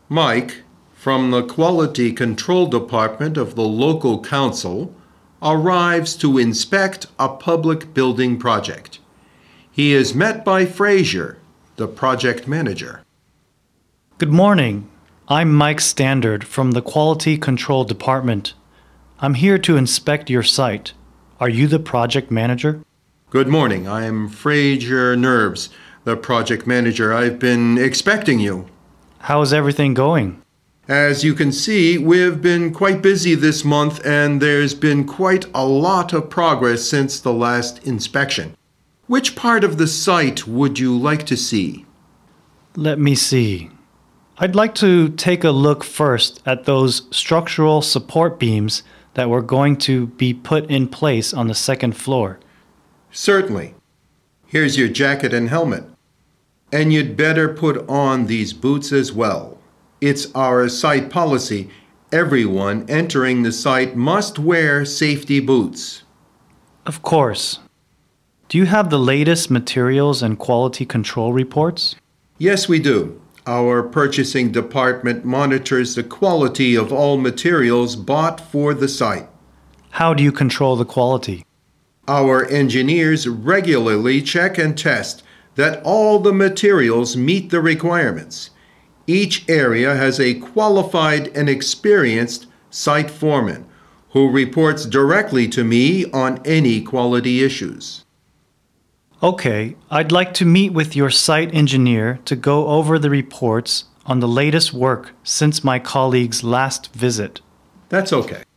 Mike, from the Quality Control Department of the local council, arrives to inspect a public building project. He is met by Frazier, the project manager. Good morning. I'm Mike Standard from the Quality Control Department. I'm here to inspect your site. Are you the project manager? Good morning. I am Frazier Nerves, the project manager. I've been expecting you. How is everything going? As you can see, we've been quite busy this month and there's been quite a lot of progress since the last inspection. Which part of the site would you like to see? Let me see. I'd like to take a look first at those structural support beams that were going to be put in place on the second floor. Certainly. Here's your jacket and helmet. And you'd better put on these boots as well. It's our site policy. Everyone entering the site must wear safety boots. Of course. Do you have the latest materials and quality control reports? Yes, we do. Our purchasing department monitors the quality of all materials bought for the site. How do you control the quality? Our engineers regularly check and test that all the materials meet the requirements. Each area has a qualified and experienced site foreman who reports directly to me on any quality issues. Okay, I'd like to meet with your site engineer to go over the reports on the latest work since my colleague's last visit. That's okay.